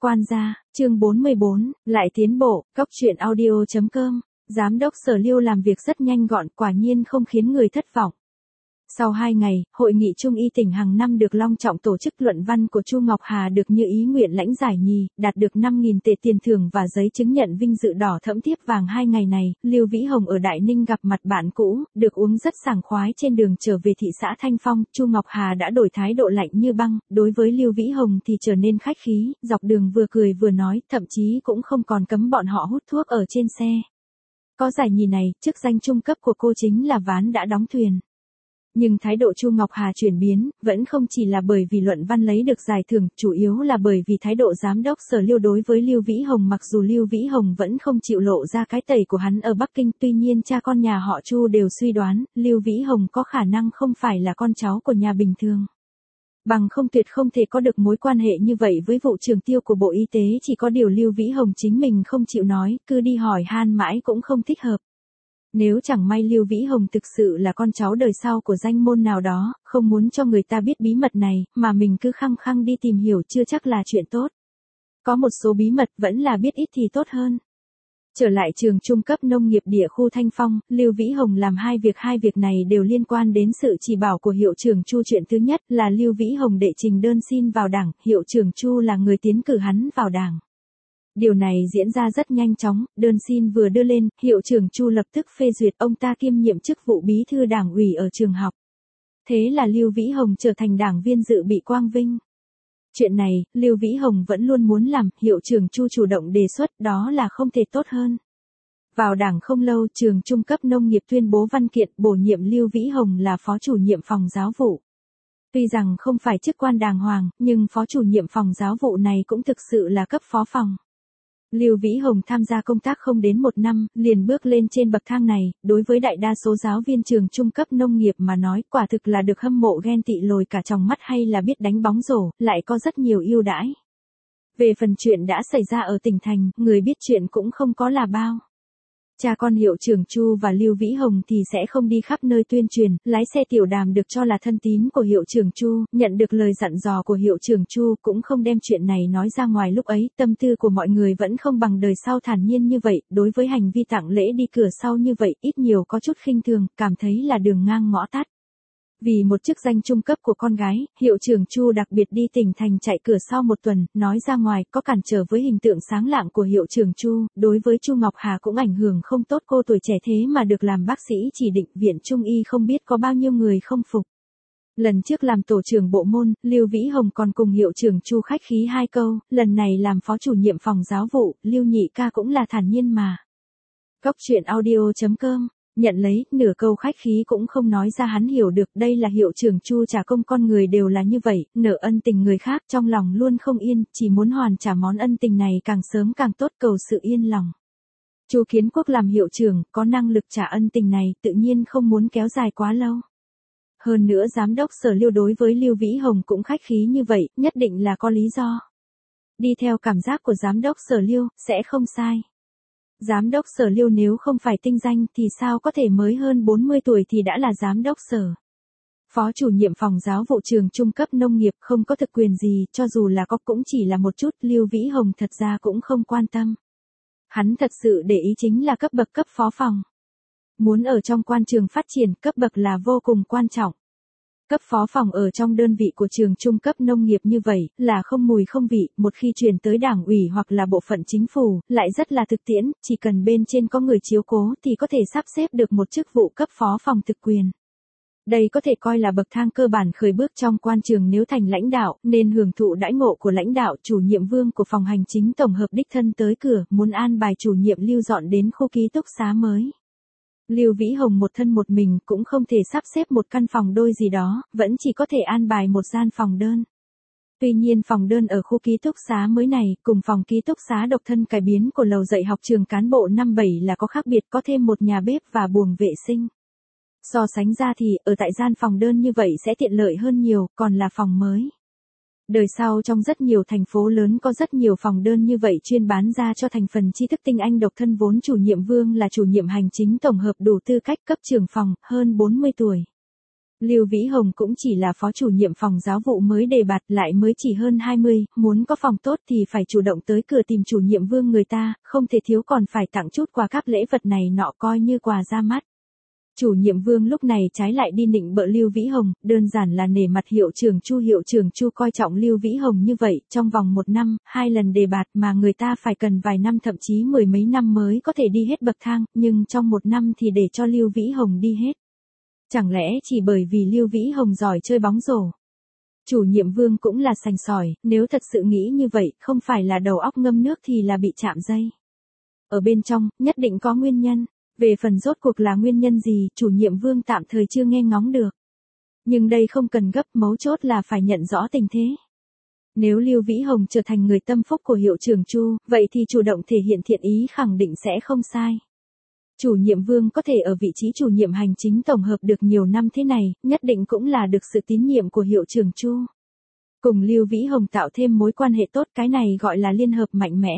Quan gia, chương 44, lại tiến bộ, Cóc truyện audio.com, Giám đốc Sở Liêu làm việc rất nhanh gọn, quả nhiên không khiến người thất vọng. Sau 2 ngày, hội nghị Trung y tỉnh hàng năm được long trọng tổ chức, luận văn của Chu Ngọc Hà được như ý nguyện lãnh giải nhì, đạt được 5.000 tệ tiền thưởng và giấy chứng nhận vinh dự đỏ thẫm thiếp vàng. 2 ngày này, Lưu Vĩ Hồng ở Đại Ninh gặp mặt bạn cũ, được uống rất sảng khoái. Trên đường trở về thị xã Thanh Phong, Chu Ngọc Hà đã đổi thái độ lạnh như băng, đối với Lưu Vĩ Hồng thì trở nên khách khí, dọc đường vừa cười vừa nói, thậm chí cũng không còn cấm bọn họ hút thuốc ở trên xe. Có giải nhì này, chức danh trung cấp của cô chính là ván đã đóng thuyền. Nhưng thái độ Chu Ngọc Hà chuyển biến, vẫn không chỉ là bởi vì luận văn lấy được giải thưởng, chủ yếu là bởi vì thái độ giám đốc Sở Liêu đối với Lưu Vĩ Hồng. Mặc dù Lưu Vĩ Hồng vẫn không chịu lộ ra cái tẩy của hắn ở Bắc Kinh, tuy nhiên cha con nhà họ Chu đều suy đoán, Lưu Vĩ Hồng có khả năng không phải là con cháu của nhà bình thường. Bằng không tuyệt không thể có được mối quan hệ như vậy với vụ trưởng tiêu của Bộ Y tế, chỉ có điều Lưu Vĩ Hồng chính mình không chịu nói, cứ đi hỏi han mãi cũng không thích hợp. Nếu chẳng may Lưu Vĩ Hồng thực sự là con cháu đời sau của danh môn nào đó, không muốn cho người ta biết bí mật này, mà mình cứ khăng khăng đi tìm hiểu chưa chắc là chuyện tốt. Có một số bí mật vẫn là biết ít thì tốt hơn. Trở lại trường trung cấp nông nghiệp địa khu Thanh Phong, Lưu Vĩ Hồng làm hai việc này đều liên quan đến sự chỉ bảo của hiệu trưởng Chu. Chuyện thứ nhất là Lưu Vĩ Hồng đệ trình đơn xin vào đảng, hiệu trưởng Chu là người tiến cử hắn vào đảng. Điều này diễn ra rất nhanh chóng, đơn xin vừa đưa lên, hiệu trưởng Chu lập tức phê duyệt, ông ta kiêm nhiệm chức vụ bí thư đảng ủy ở trường học. Thế là Lưu Vĩ Hồng trở thành đảng viên dự bị quang vinh. Chuyện này, Lưu Vĩ Hồng vẫn luôn muốn làm, hiệu trưởng Chu chủ động đề xuất, đó là không thể tốt hơn. Vào đảng không lâu, trường trung cấp nông nghiệp tuyên bố văn kiện bổ nhiệm Lưu Vĩ Hồng là phó chủ nhiệm phòng giáo vụ. Tuy rằng không phải chức quan đàng hoàng, nhưng phó chủ nhiệm phòng giáo vụ này cũng thực sự là cấp phó phòng. Lưu Vĩ Hồng tham gia công tác không đến 1 năm, liền bước lên trên bậc thang này, đối với đại đa số giáo viên trường trung cấp nông nghiệp mà nói, quả thực là được hâm mộ ghen tị lồi cả tròng mắt, hay là biết đánh bóng rổ, lại có rất nhiều ưu đãi. Về phần chuyện đã xảy ra ở tỉnh thành, người biết chuyện cũng không có là bao. Cha con hiệu trưởng Chu và Lưu Vĩ Hồng thì sẽ không đi khắp nơi tuyên truyền, lái xe tiểu đàm được cho là thân tín của hiệu trưởng Chu, nhận được lời dặn dò của hiệu trưởng Chu cũng không đem chuyện này nói ra ngoài. Lúc ấy, tâm tư của mọi người vẫn không bằng đời sau thản nhiên như vậy, đối với hành vi tặng lễ đi cửa sau như vậy, ít nhiều có chút khinh thường, cảm thấy là đường ngang ngõ tắt. Vì một chức danh trung cấp của con gái, hiệu trưởng Chu đặc biệt đi tỉnh thành chạy cửa sau 1 tuần, nói ra ngoài có cản trở với hình tượng sáng lạng của hiệu trưởng Chu, đối với Chu Ngọc Hà cũng ảnh hưởng không tốt. Cô tuổi trẻ thế mà được làm bác sĩ chỉ định, viện Trung y không biết có bao nhiêu người không phục. Lần trước làm tổ trưởng bộ môn, Lưu Vĩ Hồng còn cùng hiệu trưởng Chu khách khí 2 câu, lần này làm phó chủ nhiệm phòng giáo vụ, Lưu nhị ca cũng là thản nhiên mà. Cóc truyện audio.com nhận lấy, nửa câu khách khí cũng không nói ra, hắn hiểu được đây là hiệu trưởng Chu trả công, con người đều là như vậy, nợ ân tình người khác trong lòng luôn không yên, chỉ muốn hoàn trả món ân tình này càng sớm càng tốt, cầu sự yên lòng. Chu Kiến Quốc làm hiệu trưởng, có năng lực trả ân tình này, tự nhiên không muốn kéo dài quá lâu. Hơn nữa giám đốc Sở Liêu đối với Lưu Vĩ Hồng cũng khách khí như vậy, nhất định là có lý do. Đi theo cảm giác của giám đốc Sở Liêu, sẽ không sai. Giám đốc Sở Liêu nếu không phải tinh danh thì sao có thể mới hơn 40 tuổi thì đã là giám đốc sở. Phó chủ nhiệm phòng giáo vụ trường trung cấp nông nghiệp không có thực quyền gì, cho dù là có cũng chỉ là một chút, Lưu Vĩ Hồng thật ra cũng không quan tâm. Hắn thật sự để ý chính là cấp bậc cấp phó phòng. Muốn ở trong quan trường phát triển, cấp bậc là vô cùng quan trọng. Cấp phó phòng ở trong đơn vị của trường trung cấp nông nghiệp như vậy, là không mùi không vị, một khi chuyển tới đảng ủy hoặc là bộ phận chính phủ, lại rất là thực tiễn, chỉ cần bên trên có người chiếu cố thì có thể sắp xếp được một chức vụ cấp phó phòng thực quyền. Đây có thể coi là bậc thang cơ bản khởi bước trong quan trường, nếu thành lãnh đạo, nên hưởng thụ đãi ngộ của lãnh đạo. Chủ nhiệm Vương của phòng hành chính tổng hợp đích thân tới cửa, muốn an bài chủ nhiệm Lưu dọn đến khu ký túc xá mới. Lưu Vĩ Hồng một thân một mình cũng không thể sắp xếp một căn phòng đôi gì đó, vẫn chỉ có thể an bài một gian phòng đơn. Tuy nhiên phòng đơn ở khu ký túc xá mới này, cùng phòng ký túc xá độc thân cải biến của lầu dạy học trường cán bộ năm 7 là có khác biệt, có thêm một nhà bếp và buồng vệ sinh. So sánh ra thì, ở tại gian phòng đơn như vậy sẽ tiện lợi hơn nhiều, còn là phòng mới. Đời sau trong rất nhiều thành phố lớn có rất nhiều phòng đơn như vậy chuyên bán ra cho thành phần tri thức tinh anh độc thân. Vốn chủ nhiệm Vương là chủ nhiệm hành chính tổng hợp đủ tư cách, cấp trưởng phòng, hơn 40 tuổi. Lưu Vĩ Hồng cũng chỉ là phó chủ nhiệm phòng giáo vụ mới đề bạt, lại mới chỉ hơn 20, muốn có phòng tốt thì phải chủ động tới cửa tìm chủ nhiệm Vương người ta, không thể thiếu còn phải tặng chút quà các lễ vật này nọ coi như quà ra mắt. Chủ nhiệm Vương lúc này trái lại đi nịnh bợ Lưu Vĩ Hồng, đơn giản là nể mặt hiệu trưởng Chu coi trọng Lưu Vĩ Hồng như vậy, trong vòng 1 năm, 2 lần đề bạt mà người ta phải cần vài năm thậm chí 10 mấy năm mới có thể đi hết bậc thang, nhưng trong 1 năm thì để cho Lưu Vĩ Hồng đi hết. Chẳng lẽ chỉ bởi vì Lưu Vĩ Hồng giỏi chơi bóng rổ? Chủ nhiệm Vương cũng là sành sỏi, nếu thật sự nghĩ như vậy, không phải là đầu óc ngâm nước thì là bị chạm dây. Ở bên trong, nhất định có nguyên nhân. Về phần rốt cuộc là nguyên nhân gì, chủ nhiệm Vương tạm thời chưa nghe ngóng được. Nhưng đây không cần gấp, mấu chốt là phải nhận rõ tình thế. Nếu Lưu Vĩ Hồng trở thành người tâm phúc của hiệu trưởng Chu, vậy thì chủ động thể hiện thiện ý khẳng định sẽ không sai. Chủ nhiệm Vương có thể ở vị trí chủ nhiệm hành chính tổng hợp được nhiều năm thế này, nhất định cũng là được sự tín nhiệm của hiệu trưởng Chu. Cùng Lưu Vĩ Hồng tạo thêm mối quan hệ tốt, cái này gọi là liên hợp mạnh mẽ.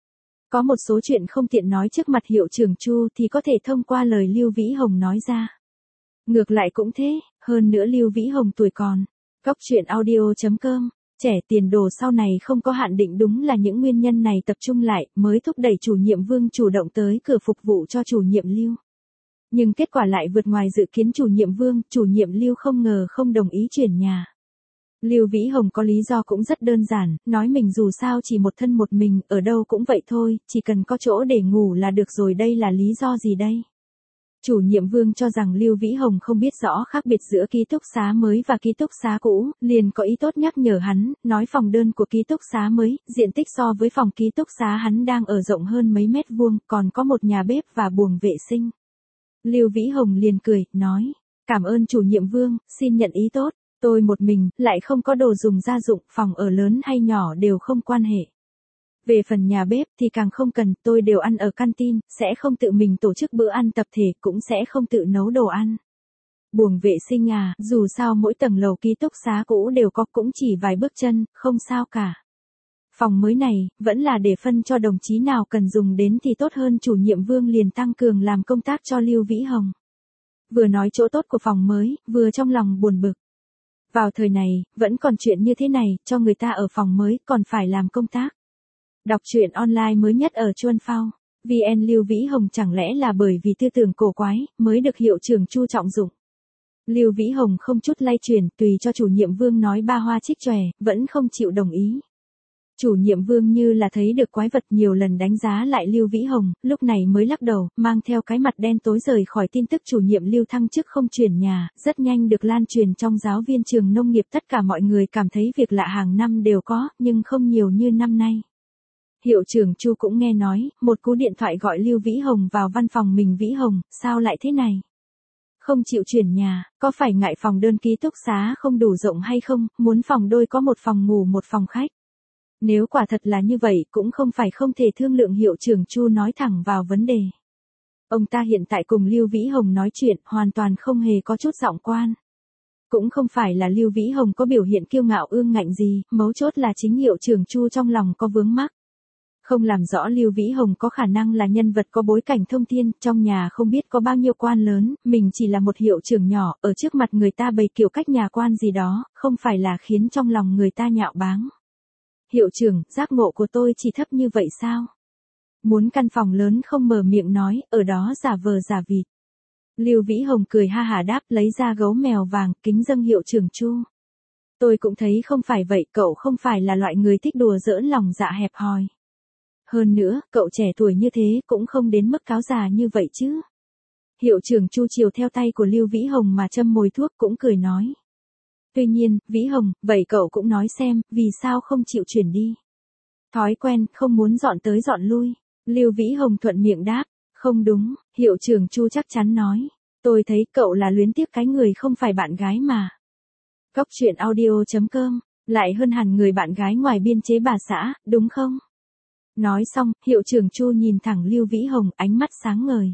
Có một số chuyện không tiện nói trước mặt hiệu trưởng Chu thì có thể thông qua lời Lưu Vĩ Hồng nói ra. Ngược lại cũng thế, hơn nữa Lưu Vĩ Hồng tuổi còn. Góc truyện audio.com, trẻ tiền đồ sau này không có hạn định, đúng là những nguyên nhân này tập trung lại mới thúc đẩy chủ nhiệm Vương chủ động tới cửa phục vụ cho chủ nhiệm Lưu. Nhưng kết quả lại vượt ngoài dự kiến chủ nhiệm Vương, chủ nhiệm Lưu không ngờ không đồng ý chuyển nhà. Lưu Vĩ Hồng có lý do cũng rất đơn giản, nói mình dù sao chỉ một thân một mình, ở đâu cũng vậy thôi, chỉ cần có chỗ để ngủ là được rồi, đây là lý do gì đây? Chủ nhiệm Vương cho rằng Lưu Vĩ Hồng không biết rõ khác biệt giữa ký túc xá mới và ký túc xá cũ, liền có ý tốt nhắc nhở hắn, nói phòng đơn của ký túc xá mới, diện tích so với phòng ký túc xá hắn đang ở rộng hơn mấy mét vuông, còn có một nhà bếp và buồng vệ sinh. Lưu Vĩ Hồng liền cười, nói, cảm ơn chủ nhiệm Vương, xin nhận ý tốt. Tôi một mình, lại không có đồ dùng gia dụng, phòng ở lớn hay nhỏ đều không quan hệ. Về phần nhà bếp thì càng không cần, tôi đều ăn ở canteen, sẽ không tự mình tổ chức bữa ăn tập thể, cũng sẽ không tự nấu đồ ăn. Buồng vệ sinh à, dù sao mỗi tầng lầu ký túc xá cũ đều có, cũng chỉ vài bước chân, không sao cả. Phòng mới này, vẫn là để phân cho đồng chí nào cần dùng đến thì tốt hơn. Chủ nhiệm Vương liền tăng cường làm công tác cho Lưu Vĩ Hồng. Vừa nói chỗ tốt của phòng mới, vừa trong lòng buồn bực. Vào thời này, vẫn còn chuyện như thế này, cho người ta ở phòng mới, còn phải làm công tác. Đọc truyện online mới nhất ở Chuan Phao. VN. Lưu Vĩ Hồng chẳng lẽ là bởi vì tư tưởng cổ quái, mới được hiệu trưởng Chu trọng dụng. Lưu Vĩ Hồng không chút lay chuyển, tùy cho chủ nhiệm Vương nói ba hoa trích chòe, vẫn không chịu đồng ý. Chủ nhiệm Vương như là thấy được quái vật, nhiều lần đánh giá lại Lưu Vĩ Hồng, lúc này mới lắc đầu, mang theo cái mặt đen tối rời khỏi. Tin tức chủ nhiệm Lưu thăng chức không chuyển nhà, rất nhanh được lan truyền trong giáo viên trường nông nghiệp, tất cả mọi người cảm thấy việc lạ hàng năm đều có, nhưng không nhiều như năm nay. Hiệu trưởng Chu cũng nghe nói, một cú điện thoại gọi Lưu Vĩ Hồng vào văn phòng mình. Vĩ Hồng, sao lại thế này? Không chịu chuyển nhà, có phải ngại phòng đơn ký túc xá không đủ rộng hay không, muốn phòng đôi có một phòng ngủ một phòng khách? Nếu quả thật là như vậy cũng không phải không thể thương lượng. Hiệu trưởng Chu nói thẳng vào vấn đề. Ông ta hiện tại cùng Lưu Vĩ Hồng nói chuyện, hoàn toàn không hề có chút giọng quan. Cũng không phải là Lưu Vĩ Hồng có biểu hiện kiêu ngạo ương ngạnh gì, mấu chốt là chính hiệu trưởng Chu trong lòng có vướng mắc. Không làm rõ Lưu Vĩ Hồng có khả năng là nhân vật có bối cảnh thông thiên, trong nhà không biết có bao nhiêu quan lớn, mình chỉ là một hiệu trưởng nhỏ, ở trước mặt người ta bày kiểu cách nhà quan gì đó, không phải là khiến trong lòng người ta nhạo báng. Hiệu trưởng, giác ngộ của tôi chỉ thấp như vậy sao? Muốn căn phòng lớn không mở miệng nói, ở đó giả vờ giả vịt. Lưu Vĩ Hồng cười ha hả đáp, lấy ra gấu mèo vàng, kính dâng hiệu trưởng Chu. Tôi cũng thấy không phải vậy, cậu không phải là loại người thích đùa giỡn lòng dạ hẹp hòi. Hơn nữa, cậu trẻ tuổi như thế cũng không đến mức cáo già như vậy chứ. Hiệu trưởng Chu chiều theo tay của Lưu Vĩ Hồng mà châm mồi thuốc, cũng cười nói. Tuy nhiên, Vĩ Hồng, vậy cậu cũng nói xem, vì sao không chịu chuyển đi? Thói quen, không muốn dọn tới dọn lui. Lưu Vĩ Hồng thuận miệng đáp, không đúng, hiệu trưởng Chu chắc chắn nói. Tôi thấy cậu là luyến tiếc cái người không phải bạn gái mà. Góc truyện audio.com, lại hơn hẳn người bạn gái ngoài biên chế bà xã, đúng không? Nói xong, hiệu trưởng Chu nhìn thẳng Lưu Vĩ Hồng, ánh mắt sáng ngời.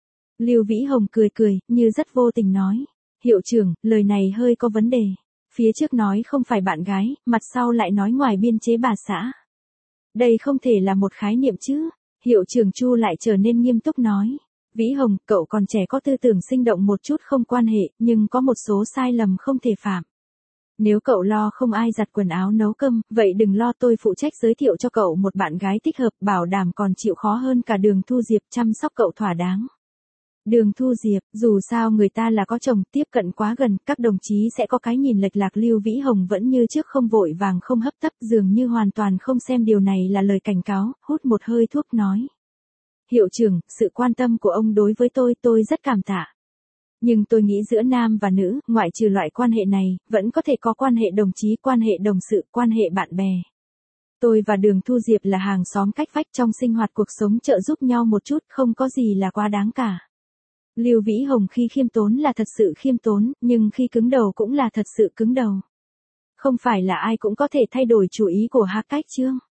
Lưu Vĩ Hồng cười cười, như rất vô tình nói. Hiệu trưởng, lời này hơi có vấn đề. Phía trước nói không phải bạn gái, mặt sau lại nói ngoài biên chế bà xã. Đây không thể là một khái niệm chứ. Hiệu trưởng Chu lại trở nên nghiêm túc nói. Vĩ Hồng, cậu còn trẻ có tư tưởng sinh động một chút không quan hệ, nhưng có một số sai lầm không thể phạm. Nếu cậu lo không ai giặt quần áo nấu cơm, vậy đừng lo, tôi phụ trách giới thiệu cho cậu một bạn gái thích hợp, bảo đảm còn chịu khó hơn cả Đường Thu Diệp, chăm sóc cậu thỏa đáng. Đường Thu Diệp, dù sao người ta là có chồng, tiếp cận quá gần, các đồng chí sẽ có cái nhìn lệch lạc. Lưu Vĩ Hồng vẫn như trước không vội vàng không hấp tấp, dường như hoàn toàn không xem điều này là lời cảnh cáo, hút một hơi thuốc nói. Hiệu trưởng, sự quan tâm của ông đối với tôi rất cảm tạ. Nhưng tôi nghĩ giữa nam và nữ, ngoại trừ loại quan hệ này, vẫn có thể có quan hệ đồng chí, quan hệ đồng sự, quan hệ bạn bè. Tôi và Đường Thu Diệp là hàng xóm cách vách, trong sinh hoạt cuộc sống trợ giúp nhau một chút, không có gì là quá đáng cả. Lưu Vĩ Hồng khi khiêm tốn là thật sự khiêm tốn, nhưng khi cứng đầu cũng là thật sự cứng đầu. Không phải là ai cũng có thể thay đổi chủ ý của Hạc Cách Chương.